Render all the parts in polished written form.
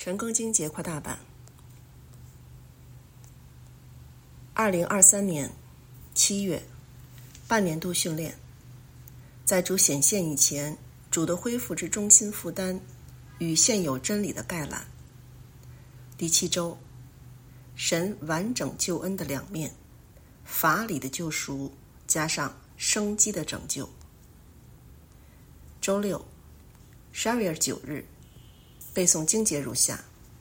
陈庚金结扩大版2023年7月半年度训练，在主显现以前，主的恢复之中心负担与现有真理的概览。第7周，神完整救恩的两面，法理的救赎加上生机的拯救。周六12月9日，背诵经节如下：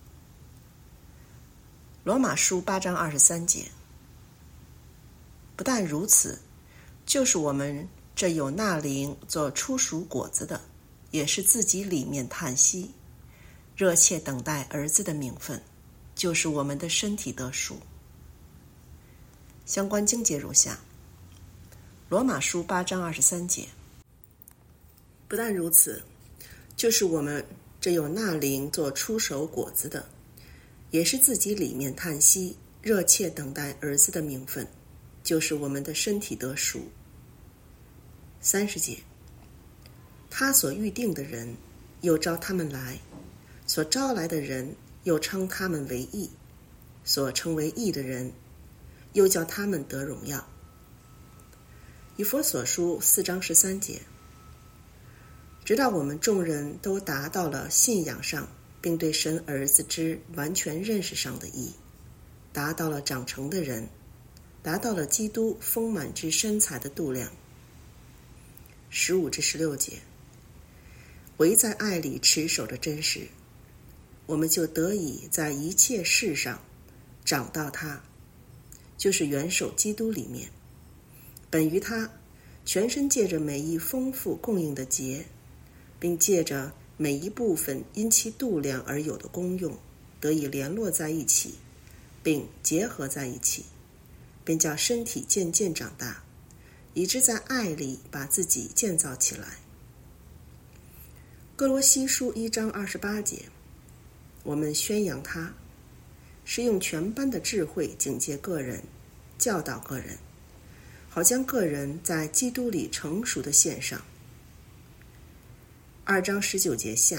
罗马书8章23节。不但如此，就是我们这有纳灵做初熟果子的，也是自己里面叹息，热切等待儿子的名分，就是我们的身体得赎。相关经节如下：罗马书8章23节。不但如此，就是我们这有纳灵做初熟果子的，也是自己里面叹息，热切等待儿子的名分，就是我们的身体得赎。30节，他所预定的人，又召他们来；所招来的人，又称他们为义；所称为义的人，又叫他们得荣耀。以弗所书4章13节，直到我们众人都达到了信仰上并对神儿子之完全认识上的义，达到了长成的人，达到了基督丰满之身材的度量。15至16节，唯在爱里持守着真实，我们就得以在一切事上长到他，就是元首基督里面，本于他，全身借着每一丰富供应的节，并借着每一部分因其度量而有的功用，得以联络在一起，并结合在一起，便叫身体渐渐长大，以致在爱里把自己建造起来。哥罗西书1章28节，我们宣扬他，是用全般的智慧警戒个人，教导个人，好将个人在基督里成熟的献上。2章19节下，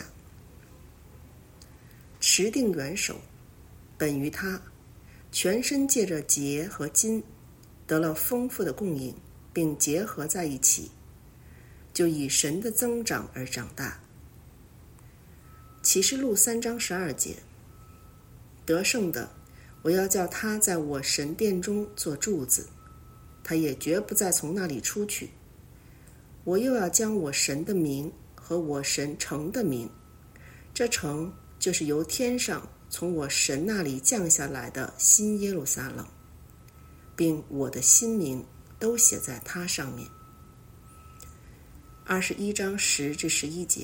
持定元首，本于他，全身借着节和筋得了丰富的供应，并结合在一起，就以神的增长而长大。启示录3章12节，得胜的，我要叫他在我神殿中做柱子，他也绝不再从那里出去。我又要将我神的名和我神城的名，这城就是由天上从我神那里降下来的新耶路撒冷，并我的新名都写在它上面。21章10至11节，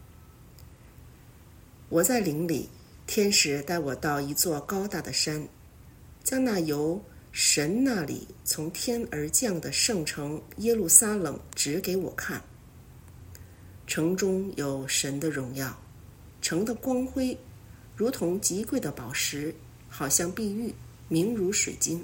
我在灵里，天使带我到一座高大的山，将那由神那里从天而降的圣城耶路撒冷指给我看。城中有神的荣耀，城的光辉如同极贵的宝石，好像碧玉，明如水晶。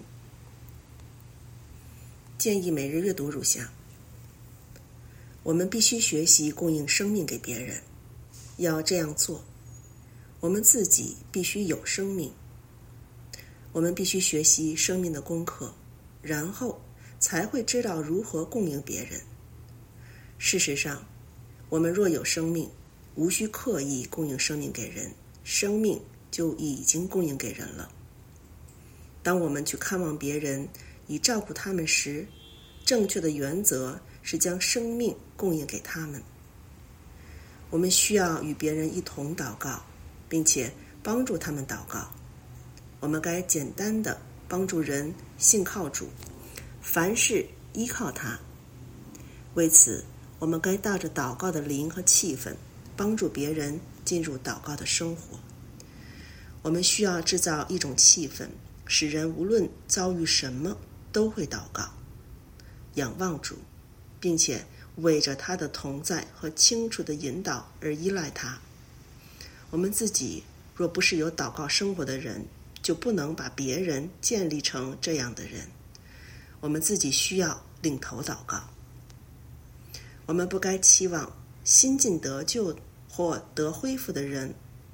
建议每日阅读如下：我们必须学习供应生命给别人，要这样做，我们自己必须有生命。我们必须学习生命的功课，然后才会知道如何供应别人。事实上，我们若有生命，无需刻意供应生命给人，生命就已经供应给人了。当我们去看望别人，以照顾他们时，正确的原则是将生命供应给他们。我们需要与别人一同祷告，并且帮助他们祷告。我们该简单的帮助人信靠主，凡事依靠他。为此，我们该带着祷告的灵和气氛，帮助别人进入祷告的生活。我们需要制造一种气氛，使人无论遭遇什么都会祷告，仰望主，并且为着他的同在和清楚的引导而依赖他。我们自己若不是有祷告生活的人，就不能把别人建立成这样的人。我们自己需要领头祷告。我们不该期望新近得救或得恢复的人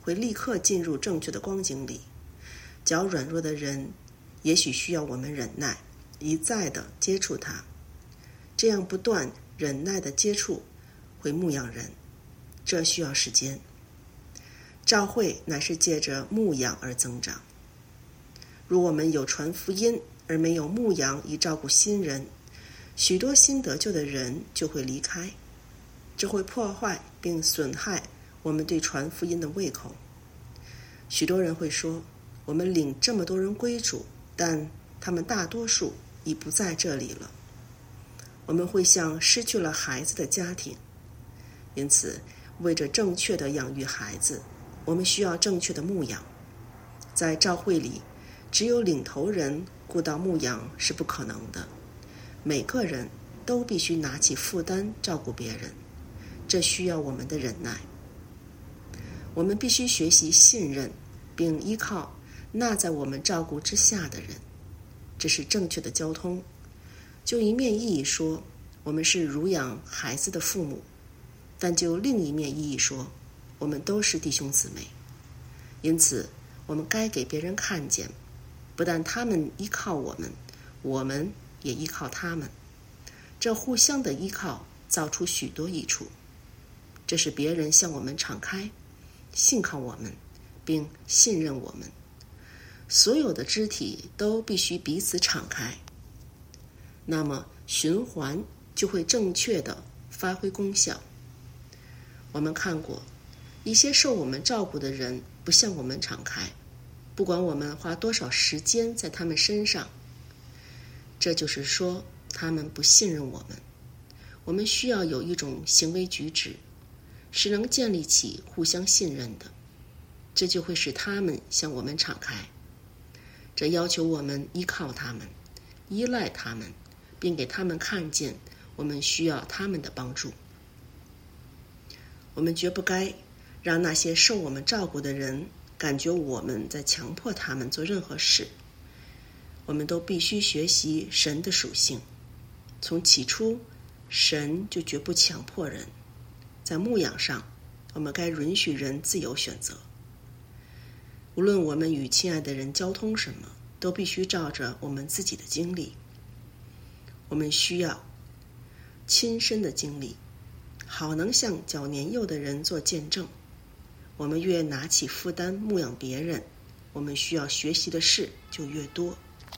会立刻进入正确的光景里。较软弱的人也许需要我们忍耐，一再的接触他。这样不断忍耐的接触会牧养人，这需要时间。教会乃是借着牧养而增长。如我们有传福音而没有牧养以照顾新人，许多新得救的人就会离开，这会破坏并损害我们对传福音的胃口。许多人会说，我们领这么多人归主，但他们大多数已不在这里了。我们会像失去了孩子的家庭，因此为着正确的养育孩子，我们需要正确的牧养。在教会里，只有领头人顾到牧养是不可能的，每个人都必须拿起负担照顾别人，这需要我们的忍耐。我们必须学习信任并依靠那在我们照顾之下的人，这是正确的交通。就一面意义说，我们是乳养孩子的父母，但就另一面意义说，我们都是弟兄姊妹。因此我们该给别人看见，不但他们依靠我们，我们也依靠他们。这互相的依靠造出许多益处，这是别人向我们敞开，信靠我们，并信任我们。所有的肢体都必须彼此敞开，那么循环就会正确地发挥功效。我们看过，一些受我们照顾的人不向我们敞开，不管我们花多少时间在他们身上，这就是说他们不信任我们。我们需要有一种行为举止，是能建立起互相信任的，这就会使他们向我们敞开。这要求我们依靠他们，依赖他们，并给他们看见我们需要他们的帮助。我们绝不该让那些受我们照顾的人感觉我们在强迫他们做任何事。我们都必须学习神的属性。从起初，神就绝不强迫人。在牧养上，我们该允许人自由选择。无论我们与亲爱的人交通什么，都必须照着我们自己的经历。我们需要亲身的经历，好能向较年幼的人做见证。我们越拿起负担牧养别人，我们需要学习的事就越多。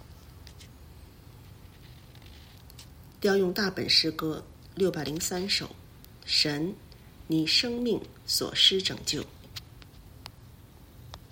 调用大本诗歌603首，神，你生命所施拯救。